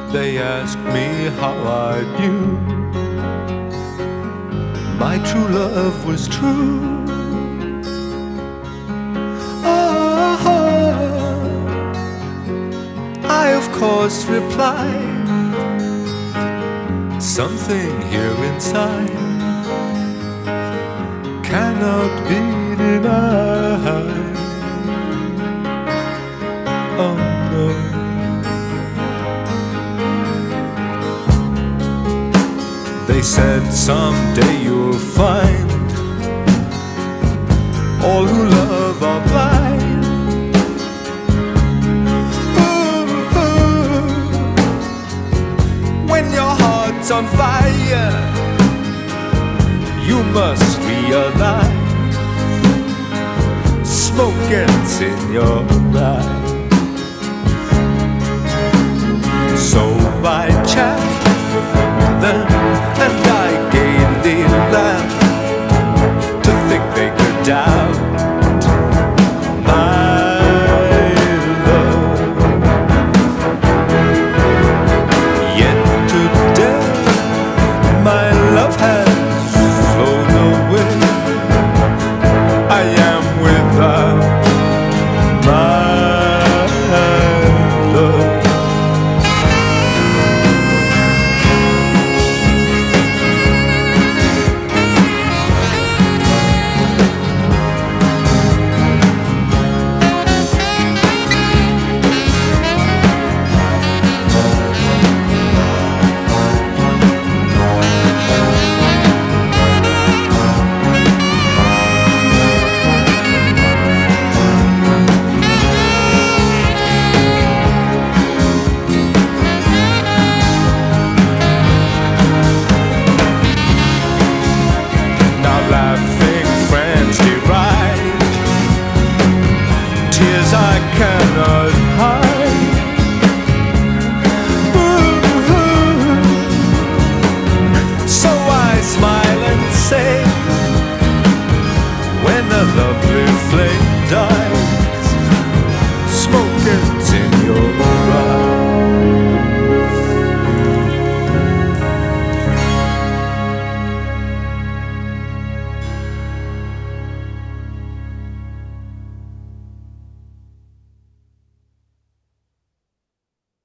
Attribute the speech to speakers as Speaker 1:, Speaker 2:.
Speaker 1: They asked me how I knew my true love was true. I of course replied, something here inside cannot be denied. Oh no. They said someday you'll find all who love are blind. When your heart's on fire, you must realize smoke gets in your eye. So by chance